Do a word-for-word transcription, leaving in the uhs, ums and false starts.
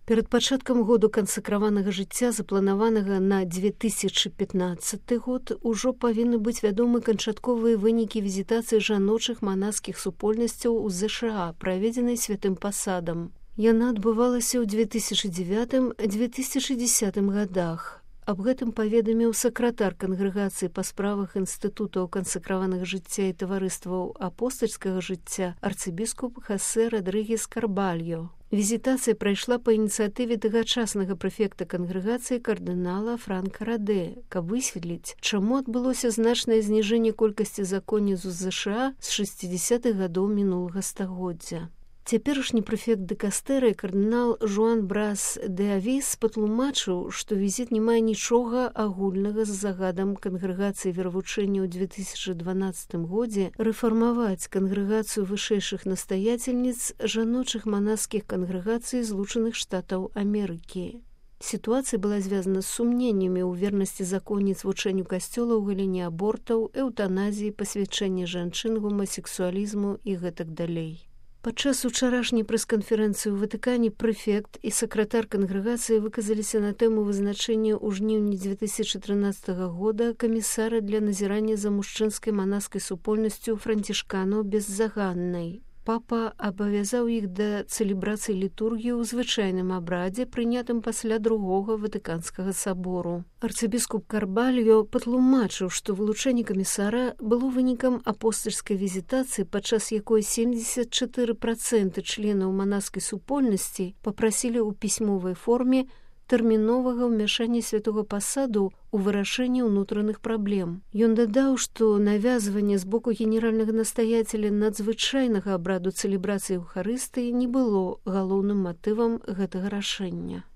Перад пачаткам году кансакраванага жыцця, запланаванага на две тысячы пятнаццаты год, ужо павінны быць вядомы канчатковыя вынікі візітацыі жаночых манаскіх супольнасцяў у ЗША, праведзенай святым пасадам. Яна адбывалася ў две тысячы дзевятым — две тысячы дзесятым гадах. Аб гэтым паведаміў сакратар кангрэгацыі па справах інстытутаў кансакраванага жыцця і таварыстваў апостальскага жыцця арцыбіскуп Хосе Родригес Карбальо. Візітацыя прайшла па ініцыятыве тагачаснага прэфекта кангрэгацыі кардынала Франка Радэ, каб высветліць, чаму адбылося значнае зніжэнне колькасці законніц у ЗША з шэсцідзесятых гадоў мінулага стагоддзя. Цяперашні прэфект дыкастэрыі кардынал Жуан Брас де Авіс патлумачыў, што візіт не мае нічога агульнага з загадам кангрэгацыі веравучэння ў две тысячы дванаццатым годзе рэфармаваць кангрэгацыю вышэйшых настаяцельніц жаночых манаскіх кангрэгацый Злучаных Штатаў Амерыкі. Сітуацыя была звязана з сумненнямі ў вернасці законніц вучэнню касцёла ў галіне абортаў, эўтаназіі, пасвячэння жанчын, гомасексуалізму і гэтак далей. Падчас учарашняй прэс-канферэнцыі ў Ватыкане прэфект і сакратар кангрэгацыі выказаліся на тэму вызначэння ў жніўні две тысячы трынаццатага года камісара для назірання за мужчынскай манаскай супольнасцю францішканаў беззаганнай. Папа абавязаў іх да цэлебрацыі літургіі ў звычайным абрадзе, прынятым пасля другога Ватыканскага сабору. Арцыбіскуп Карбальо патлумачыў, што вылучэнне камісара было вынікам апостальскай візітацыі, падчас якой семдзесят чатыры працэнты членаў манаскай супольнасці папрасілі ў пісьмовай форме тэрміновага ўмяшання святога пасаду ў вырашэнні ўнутраных праблем. Ён дадаў, што навязванне з боку генеральнага настаяцеля надзвычайнага абраду цэлебрацыі Еўхарыстыі не было галоўным матывам гэтага рашэння.